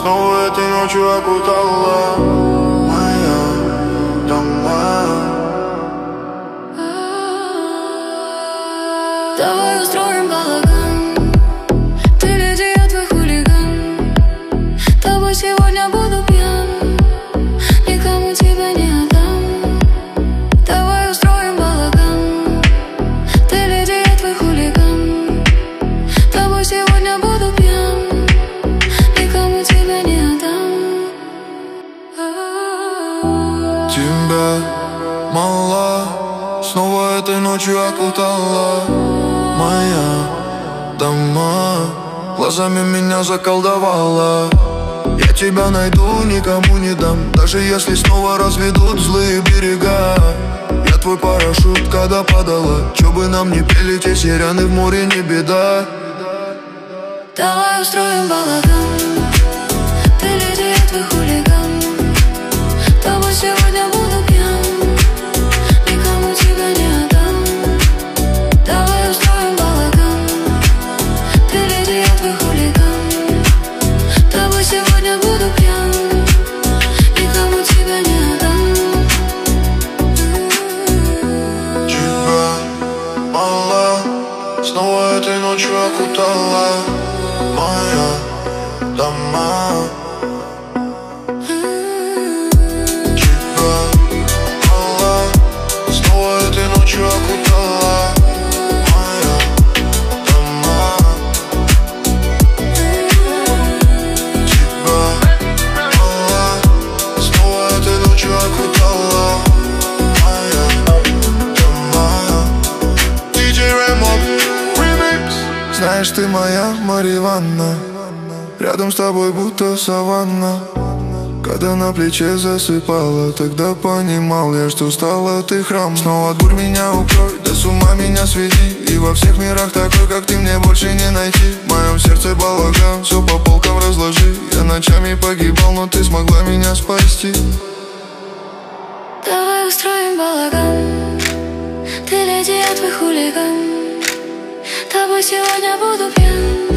снова этой ночью окутала моя дома. Давай устроим балаган. Ты леди, я твой хулиган. Тобой сегодня буду пьян, никому тебя не отдам. Давай устроим балаган. Ты леди, я твой хулиган. Тобой сегодня буду пьян, никому тебя не отдам. Тебя мало, снова этой ночью окутала моя дома. Глазами меня заколдовала. Я тебя найду, никому не дам, даже если снова разведут злые берега. Я твой парашют, когда падала. Чё бы нам не пели те сирены, в море не беда. Давай устроим балаган. Ты леди, я твой хулиган. Тобой сегодня буду пьян, никому тебя не отдам. Давай устроим балаган. Ты леди, я твой хулиган. Тобой сегодня буду пьян, никому тебя не отдам. Тебя мало, снова этой ночью окутала моя дома. Тебя мало, снова этой ночью окутала моя дома. Тебя мало, снова этой ночью окутала моя дома. DJ Ремов Remix. Знаешь, ты моя Мариванна, рядом с тобой будто саванна. Когда на плече засыпала, тогда понимал я, что стала ты храм. Снова от бурь меня укрой, да с ума меня сведи. И во всех мирах такой, как ты, мне больше не найти. В моем сердце балаган, все по полкам разложи. Я ночами погибал, но ты смогла меня спасти. Давай устроим балаган. Ты леди, я твой хулиган. Тобой сегодня буду пьян,